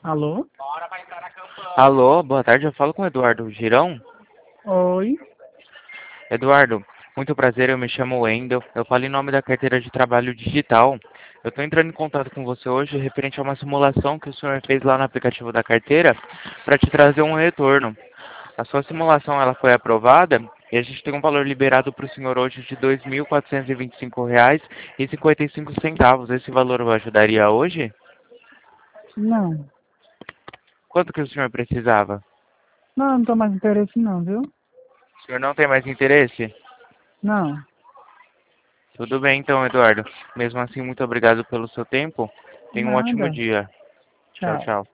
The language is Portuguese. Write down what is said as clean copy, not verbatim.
Alô? Alô, boa tarde, eu falo com o Eduardo Girão. Oi? Eduardo, muito prazer, eu me chamo Wendel, eu falo em nome da carteira de trabalho digital. Eu estou entrando em contato com você hoje referente a uma simulação que o senhor fez lá no aplicativo da carteira para te trazer um retorno. A sua simulação ela foi aprovada e a gente tem um valor liberado para o senhor hoje de R$ 2.425,55. Esse valor eu ajudaria hoje? Não. Quanto que o senhor precisava? Não, não tô mais interesse não, viu? O senhor não tem mais interesse? Não. Tudo bem então, Eduardo. Mesmo assim, muito obrigado pelo seu tempo. Tenha um ótimo Nada. dia. Tchau, Tchau. tchau.